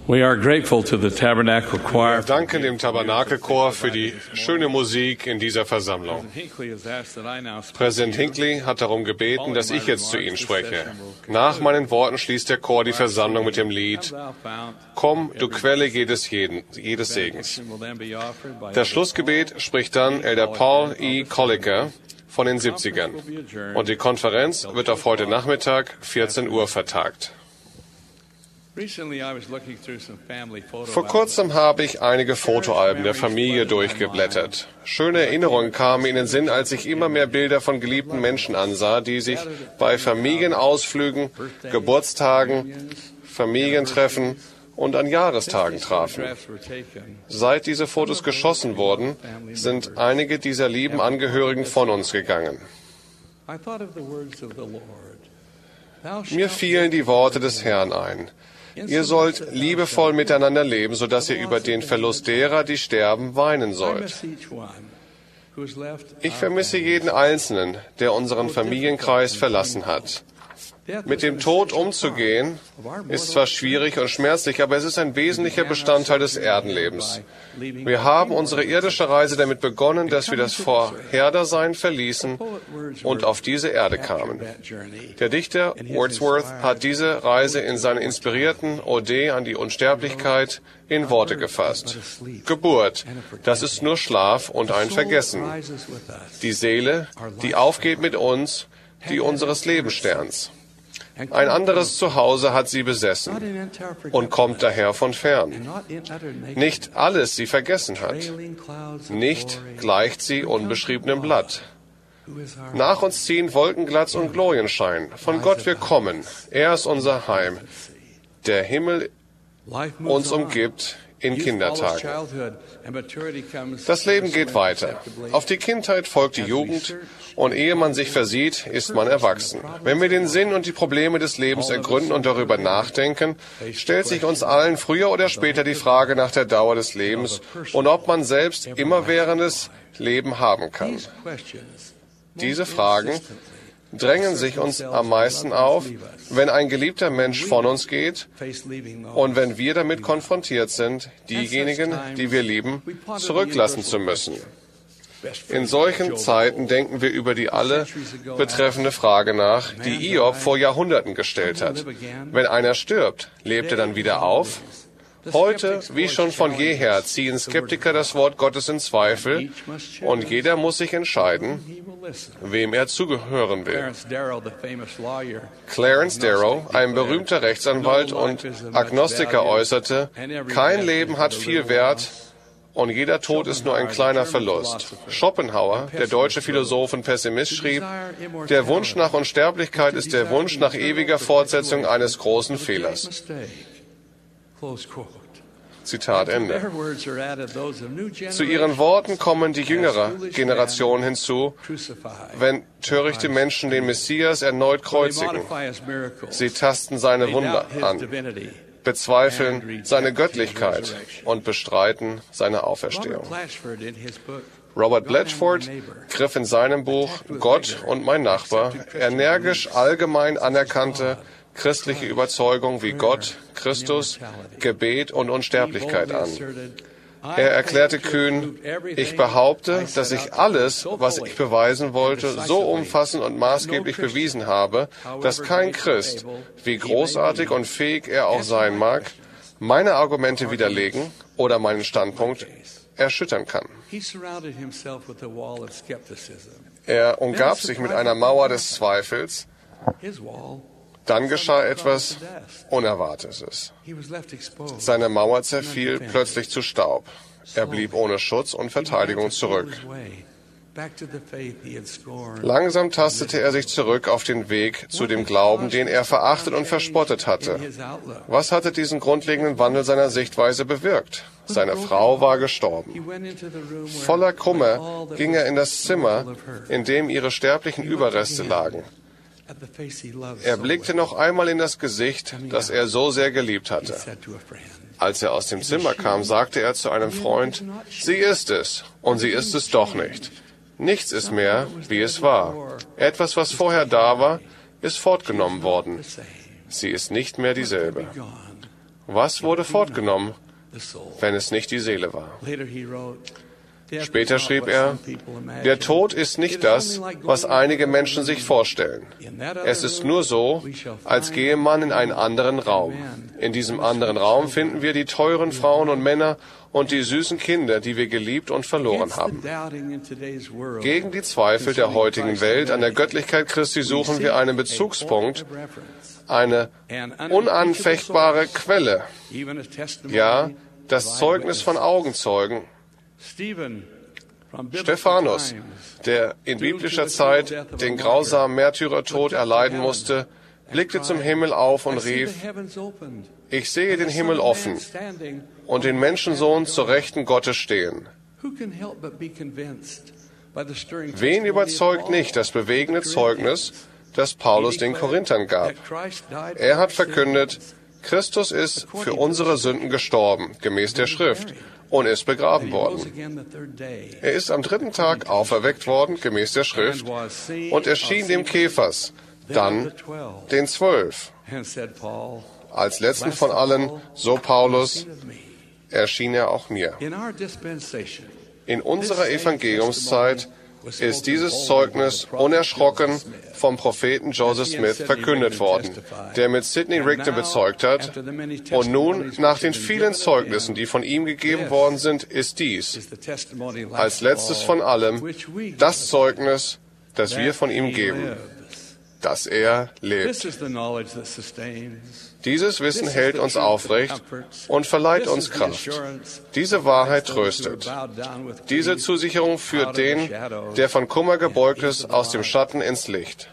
We are grateful to the Tabernacle Choir. Wir danken dem Tabernakelchor für die schöne Musik in dieser Versammlung. Präsident Hinckley hat darum gebeten, dass ich jetzt zu Ihnen spreche. Nach meinen Worten schließt der Chor die Versammlung mit dem Lied Komm, du Quelle jedes Segens. Das Schlussgebet spricht dann Elder Paul E. Colliker von den 70ern. Und die Konferenz wird auf heute Nachmittag 14 Uhr vertagt. Vor kurzem habe ich einige Fotoalben der Familie durchgeblättert. Schöne Erinnerungen kamen in den Sinn, als ich immer mehr Bilder von geliebten Menschen ansah, die sich bei Familienausflügen, Geburtstagen, Familientreffen und an Jahrestagen trafen. Seit diese Fotos geschossen wurden, sind einige dieser lieben Angehörigen von uns gegangen. Mir fielen die Worte des Herrn ein. Ihr sollt liebevoll miteinander leben, sodass ihr über den Verlust derer, die sterben, weinen sollt. Ich vermisse jeden Einzelnen, der unseren Familienkreis verlassen hat. Mit dem Tod umzugehen, ist zwar schwierig und schmerzlich, aber es ist ein wesentlicher Bestandteil des Erdenlebens. Wir haben unsere irdische Reise damit begonnen, dass wir das Vorherdasein verließen und auf diese Erde kamen. Der Dichter Wordsworth hat diese Reise in seiner inspirierten Ode an die Unsterblichkeit in Worte gefasst. Geburt, das ist nur Schlaf und ein Vergessen. Die Seele, die aufgeht mit uns, die unseres Lebenssterns. Ein anderes Zuhause hat sie besessen und kommt daher von fern. Nicht alles sie vergessen hat. Nicht gleicht sie unbeschriebenem Blatt. Nach uns ziehen Wolkenglatz und Glorienschein. Von Gott wir kommen. Er ist unser Heim. Der Himmel uns umgibt in Kindertagen. Das Leben geht weiter. Auf die Kindheit folgt die Jugend und ehe man sich versieht, ist man erwachsen. Wenn wir den Sinn und die Probleme des Lebens ergründen und darüber nachdenken, stellt sich uns allen früher oder später die Frage nach der Dauer des Lebens und ob man selbst immerwährendes Leben haben kann. Diese Fragen drängen sich uns am meisten auf, wenn ein geliebter Mensch von uns geht und wenn wir damit konfrontiert sind, diejenigen, die wir lieben, zurücklassen zu müssen. In solchen Zeiten denken wir über die alle betreffende Frage nach, die Hiob vor Jahrhunderten gestellt hat. Wenn einer stirbt, lebt er dann wieder auf? Heute, wie schon von jeher, ziehen Skeptiker das Wort Gottes in Zweifel und jeder muss sich entscheiden, wem er zugehören will. Clarence Darrow, ein berühmter Rechtsanwalt und Agnostiker, äußerte, kein Leben hat viel Wert und jeder Tod ist nur ein kleiner Verlust. Schopenhauer, der deutsche Philosoph und Pessimist, schrieb, der Wunsch nach Unsterblichkeit ist der Wunsch nach ewiger Fortsetzung eines großen Fehlers. Zitat Ende. Zu ihren Worten kommen die jüngere Generation hinzu, wenn törichte Menschen den Messias erneut kreuzigen. Sie tasten seine Wunder an, bezweifeln seine Göttlichkeit und bestreiten seine Auferstehung. Robert Blatchford griff in seinem Buch Gott und mein Nachbar energisch allgemein anerkannte christliche Überzeugung wie Gott, Christus, Gebet und Unsterblichkeit an. Er erklärte kühn, ich behaupte, dass ich alles, was ich beweisen wollte, so umfassend und maßgeblich bewiesen habe, dass kein Christ, wie großartig und fähig er auch sein mag, meine Argumente widerlegen oder meinen Standpunkt erschüttern kann. Er umgab sich mit einer Mauer des Zweifels. Dann geschah etwas Unerwartetes. Seine Mauer zerfiel plötzlich zu Staub. Er blieb ohne Schutz und Verteidigung zurück. Langsam tastete er sich zurück auf den Weg zu dem Glauben, den er verachtet und verspottet hatte. Was hatte diesen grundlegenden Wandel seiner Sichtweise bewirkt? Seine Frau war gestorben. Voller Kummer ging er in das Zimmer, in dem ihre sterblichen Überreste lagen. Er blickte noch einmal in das Gesicht, das er so sehr geliebt hatte. Als er aus dem Zimmer kam, sagte er zu einem Freund, sie ist es, und sie ist es doch nicht. Nichts ist mehr, wie es war. Etwas, was vorher da war, ist fortgenommen worden. Sie ist nicht mehr dieselbe. Was wurde fortgenommen, wenn es nicht die Seele war? Später schrieb er, der Tod ist nicht das, was einige Menschen sich vorstellen. Es ist nur so, als gehe man in einen anderen Raum. In diesem anderen Raum finden wir die teuren Frauen und Männer und die süßen Kinder, die wir geliebt und verloren haben. Gegen die Zweifel der heutigen Welt an der Göttlichkeit Christi suchen wir einen Bezugspunkt, eine unanfechtbare Quelle, ja, das Zeugnis von Augenzeugen. Stephanus, der in biblischer Zeit den grausamen Märtyrertod erleiden musste, blickte zum Himmel auf und rief, ich sehe den Himmel offen und den Menschensohn zur Rechten Gottes stehen. Wen überzeugt nicht das bewegende Zeugnis, das Paulus den Korinthern gab? Er hat verkündet, Christus ist für unsere Sünden gestorben, gemäß der Schrift, und ist begraben worden. Er ist am 3. Tag auferweckt worden, gemäß der Schrift, und erschien dem Kephas, dann den 12. Als letzten von allen, so Paulus, erschien er auch mir. In unserer Evangeliumszeit ist dieses Zeugnis unerschrocken vom Propheten Joseph Smith verkündet worden, der mit Sidney Rigdon bezeugt hat. Und nun, nach den vielen Zeugnissen, die von ihm gegeben worden sind, ist dies, als letztes von allem, das Zeugnis, das wir von ihm geben, dass er lebt. Dieses Wissen hält uns aufrecht und verleiht uns Kraft. Diese Wahrheit tröstet. Diese Zusicherung führt den, der von Kummer gebeugt ist, aus dem Schatten ins Licht.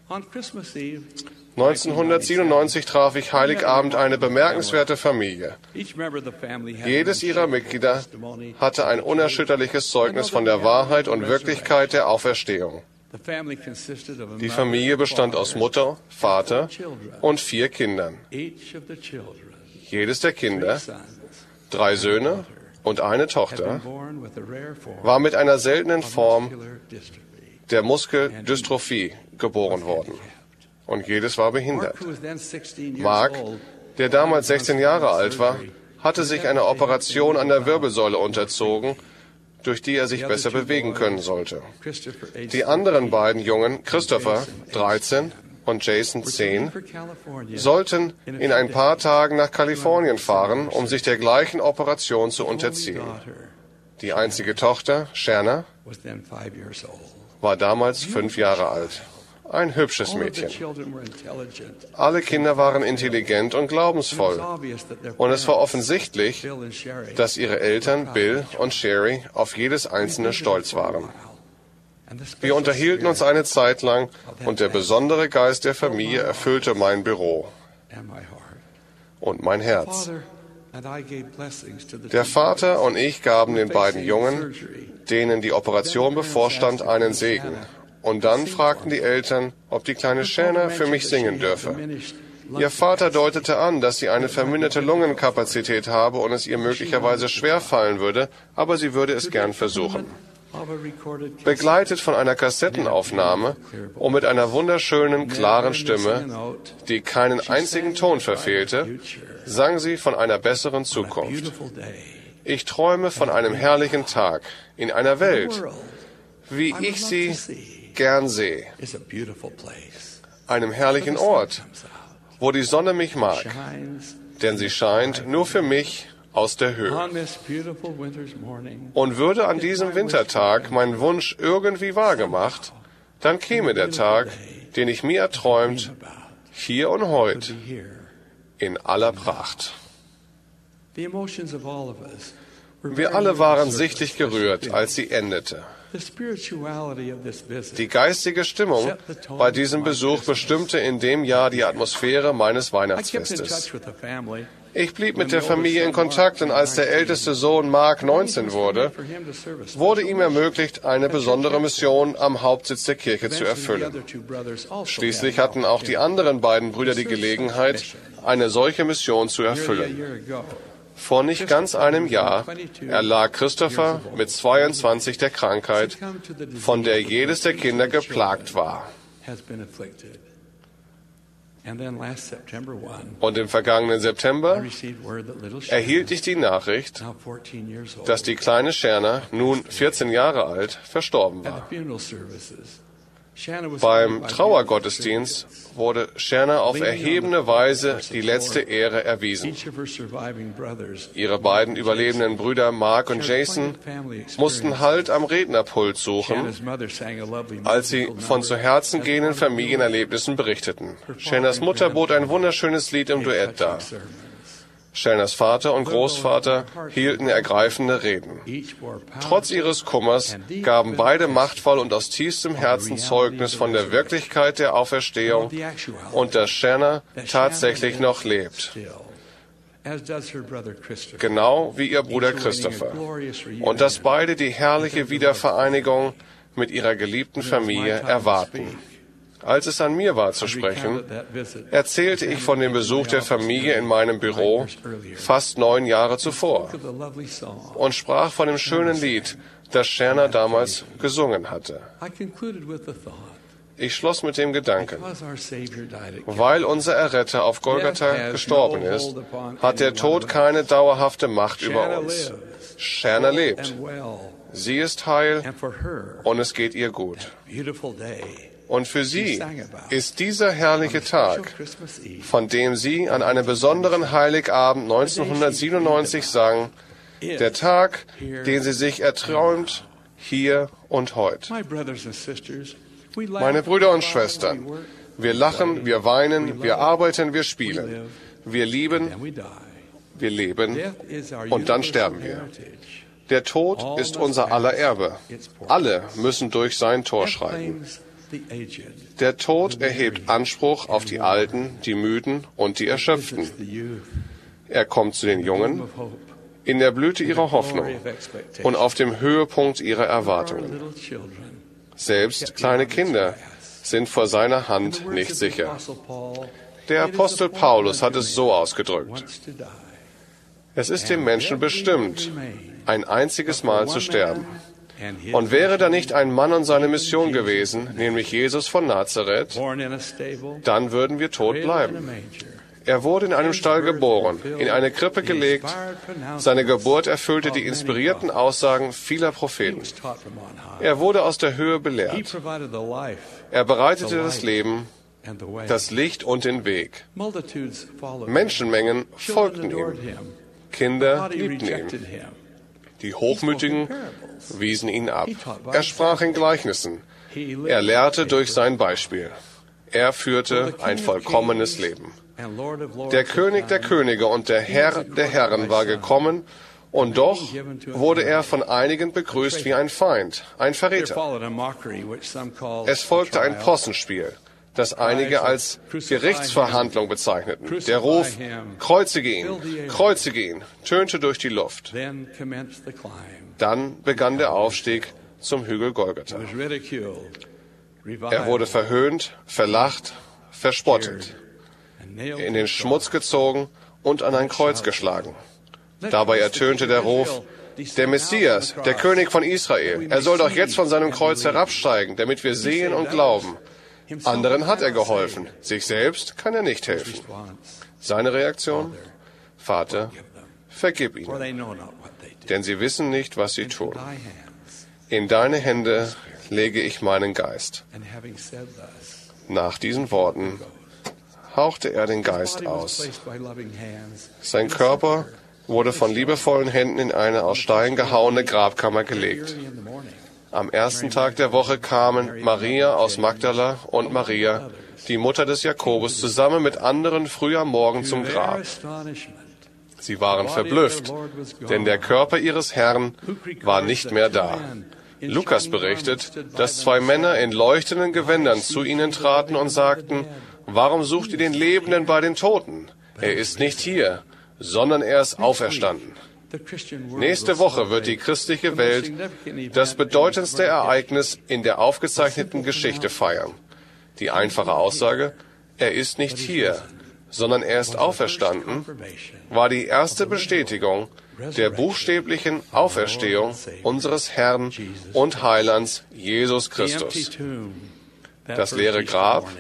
1997 traf ich Heiligabend eine bemerkenswerte Familie. Jedes ihrer Mitglieder hatte ein unerschütterliches Zeugnis von der Wahrheit und Wirklichkeit der Auferstehung. Die Familie bestand aus Mutter, Vater und 4 Kindern. Jedes der Kinder, 3 Söhne und eine Tochter, war mit einer seltenen Form der Muskeldystrophie geboren worden. Und jedes war behindert. Mark, der damals 16 Jahre alt war, hatte sich einer Operation an der Wirbelsäule unterzogen, durch die er sich besser bewegen können sollte. Die anderen beiden Jungen, Christopher, 13, und Jason, 10, sollten in ein paar Tagen nach Kalifornien fahren, um sich der gleichen Operation zu unterziehen. Die einzige Tochter, Shanna, war damals 5 Jahre alt. Ein hübsches Mädchen. Alle Kinder waren intelligent und glaubensvoll. Und es war offensichtlich, dass ihre Eltern, Bill und Sherry, auf jedes einzelne stolz waren. Wir unterhielten uns eine Zeit lang und der besondere Geist der Familie erfüllte mein Büro und mein Herz. Der Vater und ich gaben den beiden Jungen, denen die Operation bevorstand, einen Segen. Und dann fragten die Eltern, ob die kleine Shanna für mich singen dürfe. Ihr Vater deutete an, dass sie eine verminderte Lungenkapazität habe und es ihr möglicherweise schwer fallen würde, aber sie würde es gern versuchen. Begleitet von einer Kassettenaufnahme und mit einer wunderschönen, klaren Stimme, die keinen einzigen Ton verfehlte, sang sie von einer besseren Zukunft. Ich träume von einem herrlichen Tag in einer Welt, wie ich sie gern sehe. Einem herrlichen Ort, wo die Sonne mich mag, denn sie scheint nur für mich aus der Höhe. Und würde an diesem Wintertag mein Wunsch irgendwie wahrgemacht, dann käme der Tag, den ich mir erträumt, hier und heute, in aller Pracht. Wir alle waren sichtlich gerührt, als sie endete. Die geistige Stimmung bei diesem Besuch bestimmte in dem Jahr die Atmosphäre meines Weihnachtsfestes. Ich blieb mit der Familie in Kontakt und als der älteste Sohn Mark 19 wurde, wurde ihm ermöglicht, eine besondere Mission am Hauptsitz der Kirche zu erfüllen. Schließlich hatten auch die anderen beiden Brüder die Gelegenheit, eine solche Mission zu erfüllen. Vor nicht ganz einem Jahr erlag Christopher mit 22 der Krankheit, von der jedes der Kinder geplagt war. Und im vergangenen September erhielt ich die Nachricht, dass die kleine Shanna, nun 14 Jahre alt, verstorben war. Beim Trauergottesdienst wurde Shanna auf erhebende Weise die letzte Ehre erwiesen. Ihre beiden überlebenden Brüder Mark und Jason mussten Halt am Rednerpult suchen, als sie von zu Herzen gehenden Familienerlebnissen berichteten. Shannas Mutter bot ein wunderschönes Lied im Duett dar. Shannas Vater und Großvater hielten ergreifende Reden. Trotz ihres Kummers gaben beide machtvoll und aus tiefstem Herzen Zeugnis von der Wirklichkeit der Auferstehung und dass Shanna tatsächlich noch lebt. Genau wie ihr Bruder Christopher. Und dass beide die herrliche Wiedervereinigung mit ihrer geliebten Familie erwarten. Als es an mir war zu sprechen, erzählte ich von dem Besuch der Familie in meinem Büro fast 9 Jahre zuvor und sprach von dem schönen Lied, das Shanna damals gesungen hatte. Ich schloss mit dem Gedanken, weil unser Erretter auf Golgatha gestorben ist, hat der Tod keine dauerhafte Macht über uns. Shanna lebt. Sie ist heil und es geht ihr gut. Und für sie ist dieser herrliche Tag, von dem sie an einem besonderen Heiligabend 1997 sang, der Tag, den sie sich erträumt, hier und heute. Meine Brüder und Schwestern, wir lachen, wir weinen, wir arbeiten, wir spielen, wir lieben, wir leben und dann sterben wir. Der Tod ist unser aller Erbe. Alle müssen durch sein Tor schreiten. Der Tod erhebt Anspruch auf die Alten, die Müden und die Erschöpften. Er kommt zu den Jungen in der Blüte ihrer Hoffnung und auf dem Höhepunkt ihrer Erwartungen. Selbst kleine Kinder sind vor seiner Hand nicht sicher. Der Apostel Paulus hat es so ausgedrückt: Es ist dem Menschen bestimmt, ein einziges Mal zu sterben. Und wäre da nicht ein Mann und seine Mission gewesen, nämlich Jesus von Nazareth, dann würden wir tot bleiben. Er wurde in einem Stall geboren, in eine Krippe gelegt. Seine Geburt erfüllte die inspirierten Aussagen vieler Propheten. Er wurde aus der Höhe belehrt. Er bereitete das Leben, das Licht und den Weg. Menschenmengen folgten ihm. Kinder liebten ihn. Die Hochmütigen wiesen ihn ab. Er sprach in Gleichnissen. Er lehrte durch sein Beispiel. Er führte ein vollkommenes Leben. Der König der Könige und der Herr der Herren war gekommen, und doch wurde er von einigen begrüßt wie ein Feind, ein Verräter. Es folgte ein Possenspiel, das einige als Gerichtsverhandlung bezeichneten. Der Ruf, kreuzige ihn, tönte durch die Luft. Dann begann der Aufstieg zum Hügel Golgatha. Er wurde verhöhnt, verlacht, verspottet, in den Schmutz gezogen und an ein Kreuz geschlagen. Dabei ertönte der Ruf, der Messias, der König von Israel, er soll doch jetzt von seinem Kreuz herabsteigen, damit wir sehen und glauben. Anderen hat er geholfen, sich selbst kann er nicht helfen. Seine Reaktion? Vater, vergib ihnen, denn sie wissen nicht, was sie tun. In deine Hände lege ich meinen Geist. Nach diesen Worten hauchte er den Geist aus. Sein Körper wurde von liebevollen Händen in eine aus Stein gehauene Grabkammer gelegt. Am ersten Tag der Woche kamen Maria aus Magdala und Maria, die Mutter des Jakobus, zusammen mit anderen früh am Morgen zum Grab. Sie waren verblüfft, denn der Körper ihres Herrn war nicht mehr da. Lukas berichtet, dass 2 Männer in leuchtenden Gewändern zu ihnen traten und sagten: Warum sucht ihr den Lebenden bei den Toten? Er ist nicht hier, sondern er ist auferstanden. Nächste Woche wird die christliche Welt das bedeutendste Ereignis in der aufgezeichneten Geschichte feiern. Die einfache Aussage, er ist nicht hier, sondern er ist auferstanden, war die erste Bestätigung der buchstäblichen Auferstehung unseres Herrn und Heilands Jesus Christus. Das leere Grab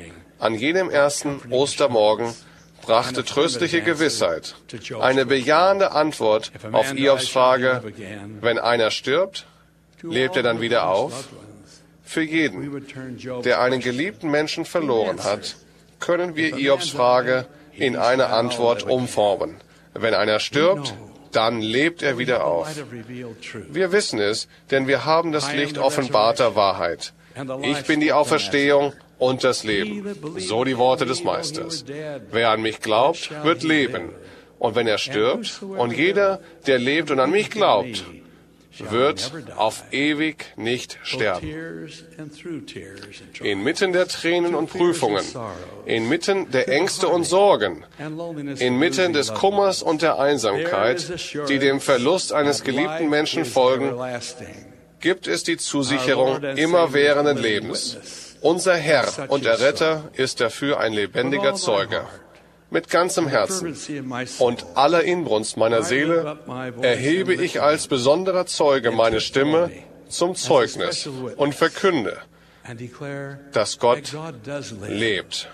an jenem ersten Ostermorgen brachte tröstliche Gewissheit, eine bejahende Antwort auf Iobs Frage, wenn einer stirbt, lebt er dann wieder auf? Für jeden, der einen geliebten Menschen verloren hat, können wir Iobs Frage in eine Antwort umformen. Wenn einer stirbt, dann lebt er wieder auf. Wir wissen es, denn wir haben das Licht offenbarter Wahrheit. Ich bin die Auferstehung und das Leben. So die Worte des Meisters. Wer an mich glaubt, wird leben. Und wenn er stirbt, und jeder, der lebt und an mich glaubt, wird auf ewig nicht sterben. Inmitten der Tränen und Prüfungen, inmitten der Ängste und Sorgen, inmitten des Kummers und der Einsamkeit, die dem Verlust eines geliebten Menschen folgen, gibt es die Zusicherung immerwährenden Lebens. Unser Herr und Erretter ist dafür ein lebendiger Zeuge. Mit ganzem Herzen und aller Inbrunst meiner Seele erhebe ich als besonderer Zeuge meine Stimme zum Zeugnis und verkünde, dass Gott lebt.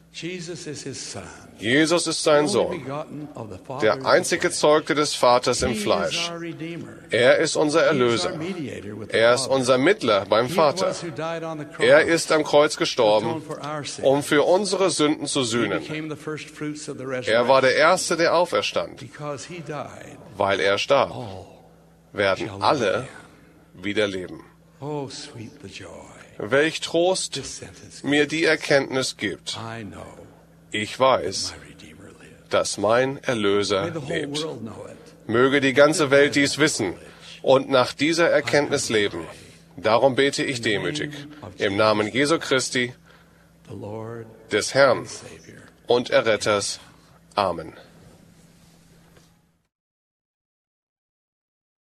Jesus ist sein Sohn, der einzige Gezeugte des Vaters im Fleisch. Er ist unser Erlöser. Er ist unser Mittler beim Vater. Er ist am Kreuz gestorben, um für unsere Sünden zu sühnen. Er war der Erste, der auferstand. Weil er starb, werden alle wieder leben. Welch Trost mir die Erkenntnis gibt. Ich weiß, dass mein Erlöser lebt. Möge die ganze Welt dies wissen und nach dieser Erkenntnis leben. Darum bete ich demütig, im Namen Jesu Christi, des Herrn und Erretters. Amen.